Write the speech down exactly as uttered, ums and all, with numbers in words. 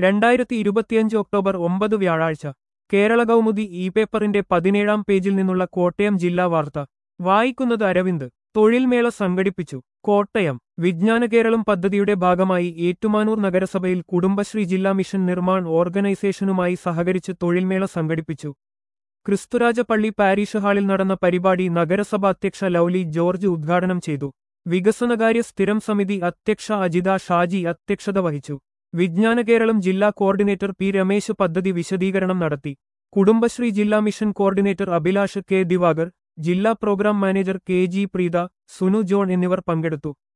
രണ്ടായിരത്തി ഇരുപത്തിയഞ്ച് ഒക്ടോബർ ഒമ്പത് വ്യാഴാഴ്ച കേരള കൗമുദി ഇ പേപ്പറിന്റെ പതിനേഴാം പേജിൽ നിന്നുള്ള കോട്ടയം ജില്ലാ വാർത്ത വായിക്കുന്നത് അരവിന്ദ്. തൊഴിൽമേള സംഘടിപ്പിച്ചു കോട്ടയം. വിജ്ഞാന കേരളം പദ്ധതിയുടെ ഭാഗമായി ഏറ്റുമാനൂർ നഗരസഭയിൽ കുടുംബശ്രീ ജില്ലാ മിഷൻ നിർമ്മാൺ ഓർഗനൈസേഷനുമായി സഹകരിച്ച് തൊഴിൽമേള സംഘടിപ്പിച്ചു. ക്രിസ്തുരാജ പള്ളി പാരീഷ് ഹാളിൽ നടന്ന പരിപാടി നഗരസഭ അധ്യക്ഷ ലൗലി ജോർജ് ഉദ്ഘാടനം ചെയ്തു. വികസനകാര്യ സ്ഥിരം സമിതി അധ്യക്ഷ അജിത ഷാജി അധ്യക്ഷത വഹിച്ചു. വിജ്ഞാന കേരളം ജില്ലാ കോർഡിനേറ്റർ പി രമേശ് പദ്ധതി വിശദീകരണം നടത്തി. കുടുംബശ്രീ ജില്ലാ mission coordinator Abhilash K Divakar, ജില്ലാ programme manager K G Preetha, Sunu John എന്നിവർ പങ്കെടുത്തു.